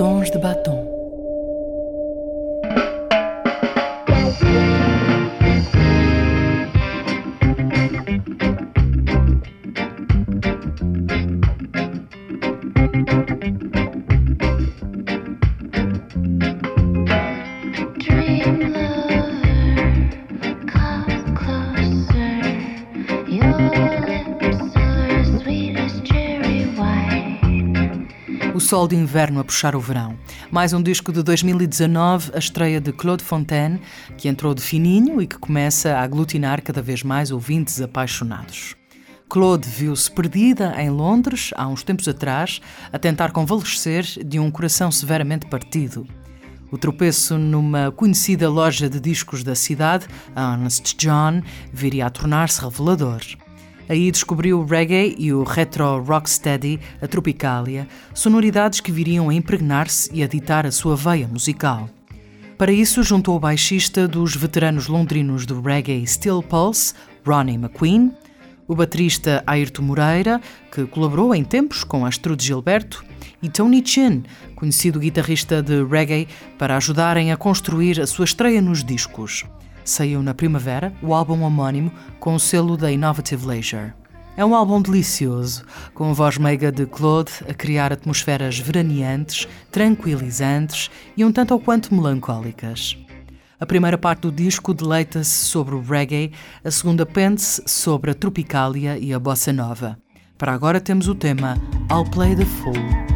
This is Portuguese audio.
Tons de batom. O sol de inverno a puxar o verão. Mais um disco de 2019, a estreia de Claude Fontaine, que entrou de fininho e que começa a aglutinar cada vez mais ouvintes apaixonados. Claude viu-se perdida em Londres, há uns tempos atrás, a tentar convalescer de um coração severamente partido. O tropeço numa conhecida loja de discos da cidade, a Honest John, viria a tornar-se revelador. Aí descobriu o reggae e o retro rocksteady, a Tropicália, sonoridades que viriam a impregnar-se e a ditar a sua veia musical. Para isso, juntou o baixista dos veteranos londrinos do reggae Steel Pulse, Ronnie McQueen, o baterista Airto Moreira, que colaborou em tempos com Astrud Gilberto, e Tony Chin, conhecido guitarrista de reggae, para ajudarem a construir a sua estreia nos discos. Saiu na primavera o álbum homónimo com o selo da Innovative Leisure. É um álbum delicioso, com a voz meiga de Claude a criar atmosferas veraneantes, tranquilizantes e um tanto ou quanto melancólicas. A primeira parte do disco deleita-se sobre o reggae, a segunda pende-se sobre a Tropicália e a bossa nova. Para agora temos o tema I'll Play the Fool.